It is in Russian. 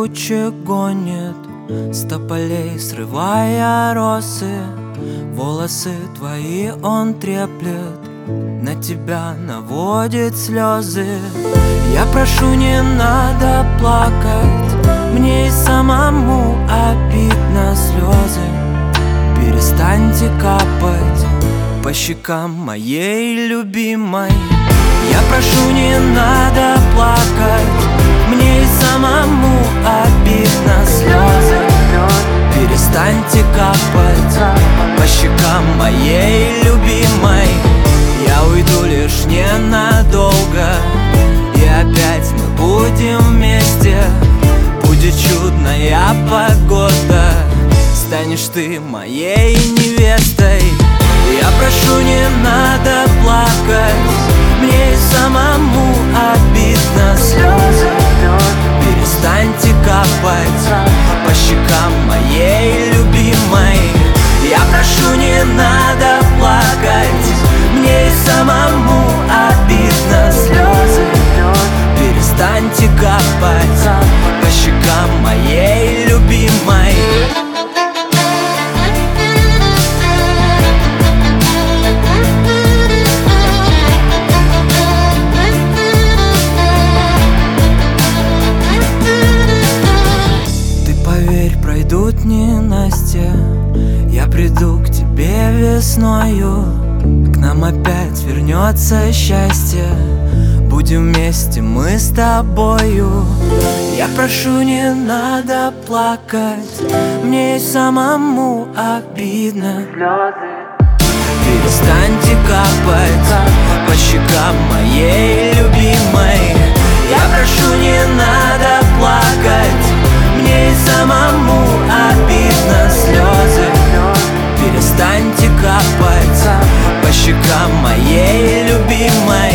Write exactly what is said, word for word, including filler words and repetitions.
тучи гонит с тополей, срывая росы. Волосы твои он треплет, на тебя наводит слезы. Я прошу, не надо плакать, мне и самому обидно слезы. Перестаньте капать по щекам моей любимой. Я прошу, не надо плакать, мне и самому обидно слезы. Перестаньте капать по щекам моей любимой. Я уйду лишь ненадолго, и опять мы будем вместе. Будет чудная погода, станешь ты моей невестой. Я прошу, не надо плакать, мне и самому обидно слезы. Перестаньте капать по щекам моей любимой. Я прошу, не надо плакать, мне и самому обидно слезы. Перестаньте капать по щекам моей любимой. Пройдут ненастья, я приду к тебе весною. К нам опять вернется счастье, будем вместе мы с тобою. Я прошу, не надо плакать, мне и самому обидно. Перестаньте капать по щекам моей любимой. Я прошу, не надо плакать, мне и самому обидно слезы. Перестаньте капать по щекам моей любимой.